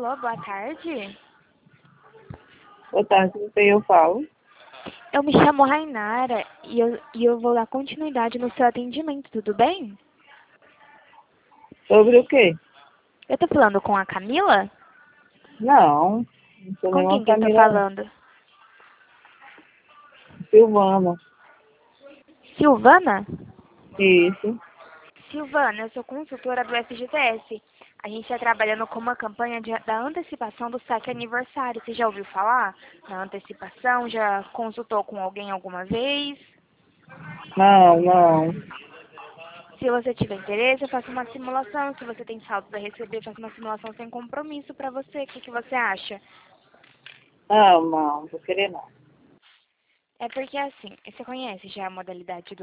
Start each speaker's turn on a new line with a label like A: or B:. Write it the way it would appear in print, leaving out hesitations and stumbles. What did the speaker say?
A: Alô, boa tarde.
B: Boa tarde, com quem eu falo?
A: Eu me chamo Rainara e eu vou dar continuidade no seu atendimento, tudo bem?
B: Sobre o quê?
A: Eu tô falando com a Camila?
B: Não sou
A: Com
B: nenhuma
A: quem que eu tô
B: Camila, não.
A: falando?
B: Silvana.
A: Silvana?
B: Isso.
A: Silvana, eu sou consultora do FGTS. A gente está trabalhando com uma campanha da antecipação do saque aniversário. Você já ouviu falar na antecipação? Já consultou com alguém alguma vez?
B: Não.
A: Se você tiver interesse, eu faço uma simulação. Se você tem saldo para receber, eu faço uma simulação sem compromisso para você. O que você acha?
B: Não vou querer não.
A: É porque assim, você conhece já a modalidade do